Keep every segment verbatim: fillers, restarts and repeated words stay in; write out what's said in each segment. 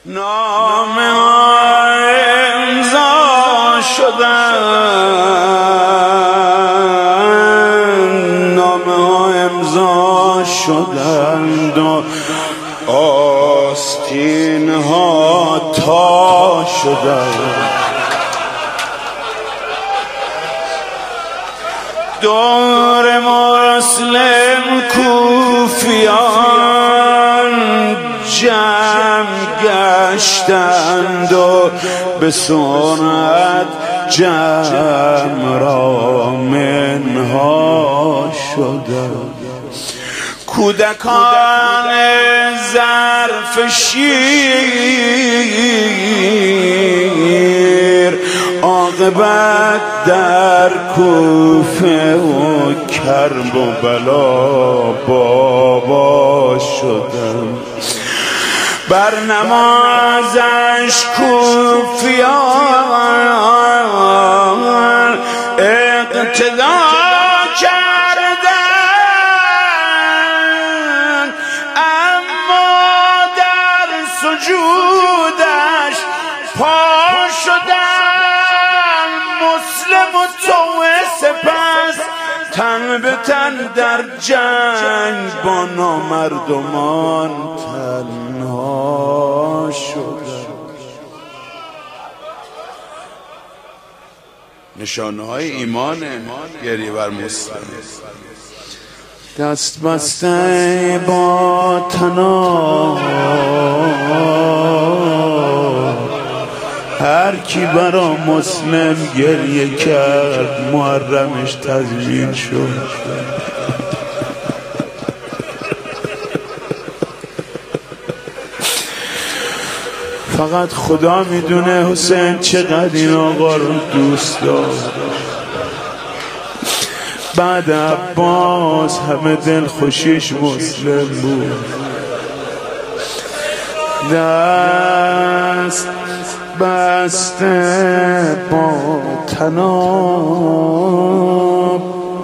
نامه ها امضا شدند، نامه ها امضا شدند و آستین ها تا شدند. دور مسلم کوفیان جمع گشتند و به سرعت جمع را منها شدند. کودکان ظرف شیر عاقبت در کوفه و کرب و بلا بابا شدند. بر نمازش کوفیان اقتدا کردند، اما در سجودش پا شدند. مسلم و توه سپس تن به تن در جنگ با نامردمان تنها شد. نشانه های ایمان گریه بر مسلم. دست بسته با تنها هر کی برا مسلم گریه کرد محرمش تضمین شد. فقط خدا میدونه حسین چقدر این آقا رو دوست داشت. بعد عباس همه دل خوشیش مسلم بود. دست بسته با تناب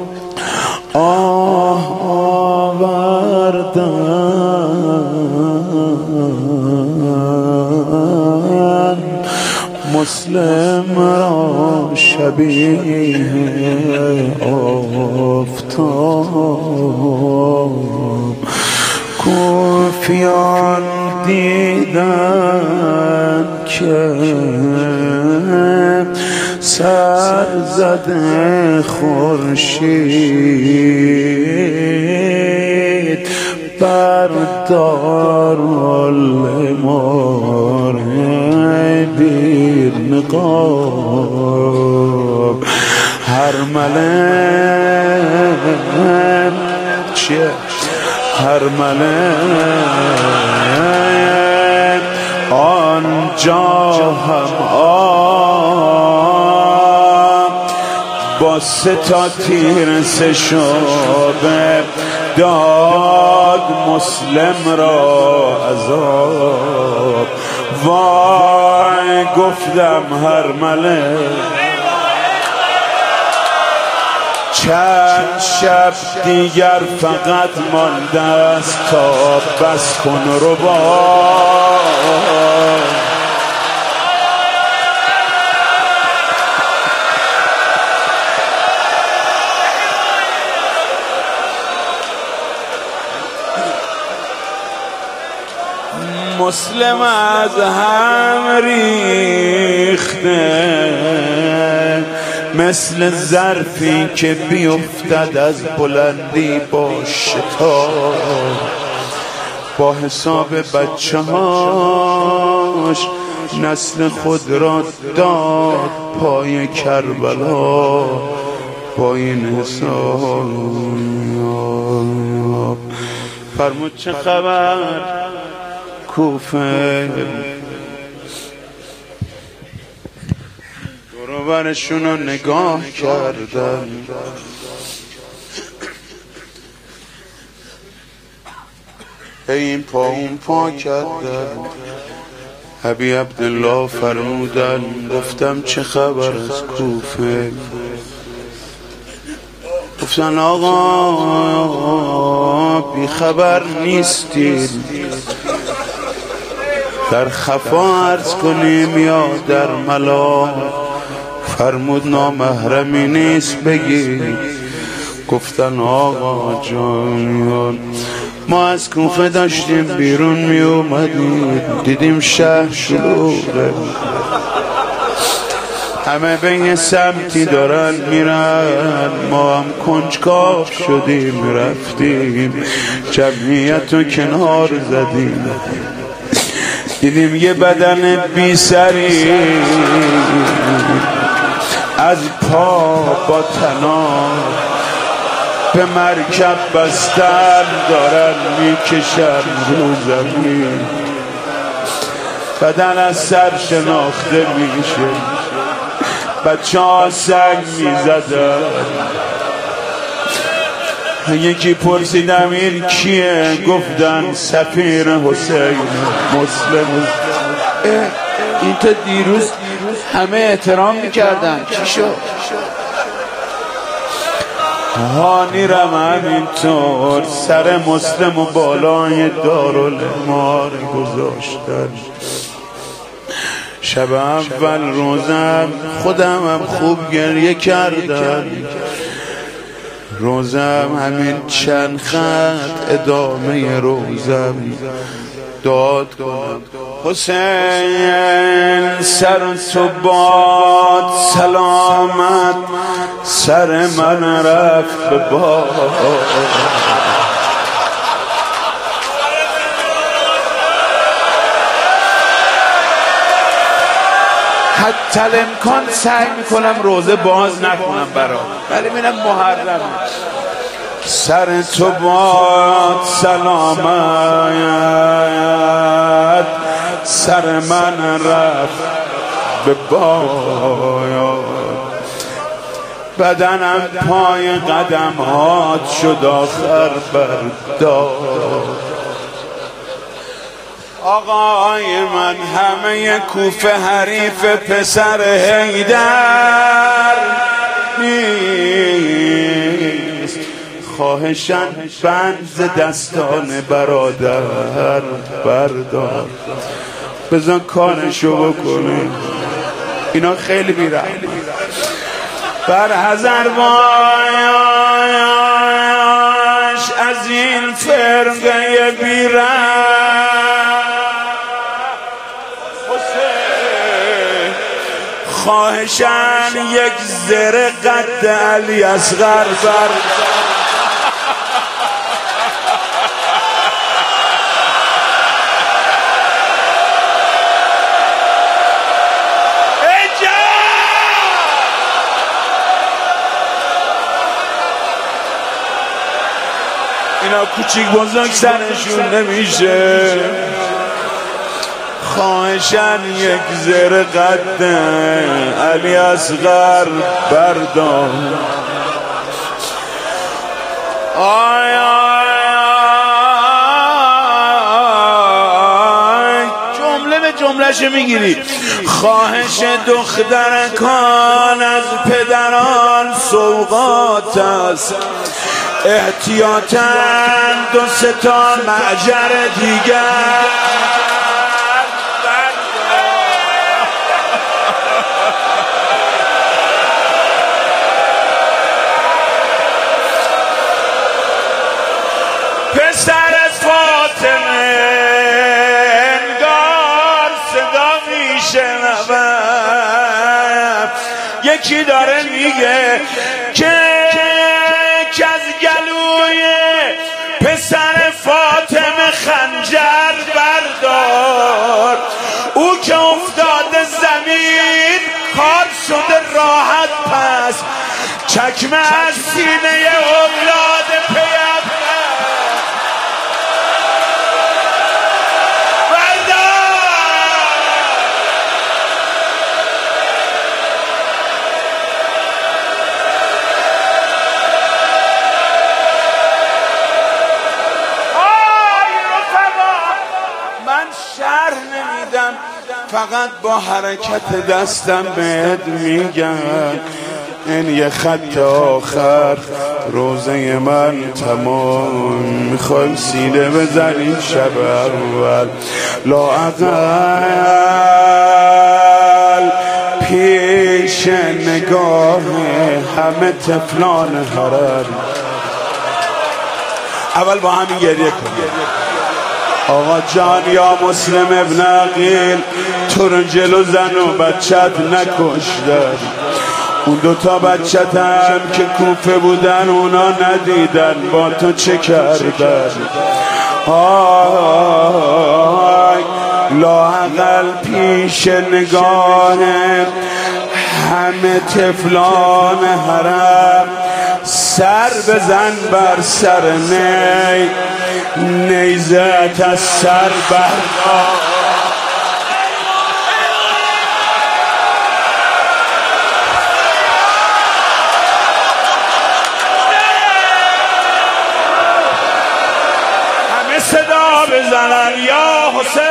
آه آوردن، مسلم را شبیه آفتاب. کوفیان دیدن که سر زده خورشید بر دارالعمار بیر نقاب. هر ملک چیه؟ هر ملک آنجا هم آب با سه تا تیر سه شعبه داد مسلم را عذاب. وای گفتم هر ملک چند شب دیگر فقط مانده است تا بس کن رو با مسلم از هم ریخته مثل ظرفی که بیفتد از بلندی با شتاب. با حساب بچه هاش نسل خود را داد پای کربلا. با این حساب فرمود چه خبر کوفه؟ دوروبرشون رو نگاه کردن، این پا اون پا کردن. حبی عبدالله فرمودن گفتم چه خبر از کوفه؟ گفتن آقا بی خبر نیستید، در خفا عرض کنیم یا در ملا؟ فرمود نامحرمی نیست بگی. گفتن آقا جان ما از کوفه داشتیم بیرون می اومدیم، دیدیم شهر شلوغه، همه به یه سمتی دارن میرن، ما هم کنجکاو شدیم رفتیم جمعیت رو کنار زدیم، دیدیم یه بدن بی سری از پا با تناب به مرکب بستن دارن میکشن رو زمین، بدن از سر شناخته میشه، بچه ها سنگ میزدن. یکی پرسیدم این کیه؟ گفتن سفیر حسین مسلم. این تا دیروز همه احترام میکردن، چی شد؟ هانیرم همینطور سر مسلم و بالای دارالعمار گذاشتن. شب اول روزم خودم هم خوب گریه کردم، روزم همین چند خط ادامه روزم داد کنم. حسین سر تو باد سلامت، سر من رفت به باد، حتی الامکان سعی میکنم روزه باز نکنم برام، ولی میرم محرم. سر تو باد سلامت، سر من رفت به باد، بدنم پای قدم هات شد آخر برداد. آقای من همه کوفه حریف پسر حیدر نیست، خواهشاً بند دستان برادر بردار، بزن کارشو بکنه، اینا خیلی بیرم بر حذر باش از این فرقه بیرم. خواهشاً یک ذره قد علی اصغر بر اینا کوچیک بزرگ سرشون نمیشه، خواهشاً یک ذره قد علی اصغر بردار. آی آی جمله به جملهش میگیری. خواهش دخترکان از پدران سوغات است، احتیاطاً دو سه تا معجر دیگر پسر فاطمه انگار صدا میشنوم، یکی داره میگه که که از گلوی پسر فاطمه خنجر بردار، او که افتاده زمین کار شده راحت، پس چکمه از سینه اولاد پیغمبر شرح نمیدم، فقط با حرکت دستم بهت میگم این یه خط آخر روزه من تمام. میخوایم سینه بزنیم شب اول لااقل پیش نگاه همه طفلان حرم. اول با همین گریه کنیم. آقا جان یا مسلم ابن عقیل، تو رو جلو زن و بچت نکشتن. اون دوتا بچت هم که کوفه بودن اونا ندیدن با تو چه کردن. آی لااقل پیش نگاه همه طفلان حرم سر بزن بر سر نی، نیزت از سر بردار. همه صدا بزنن یا حسین.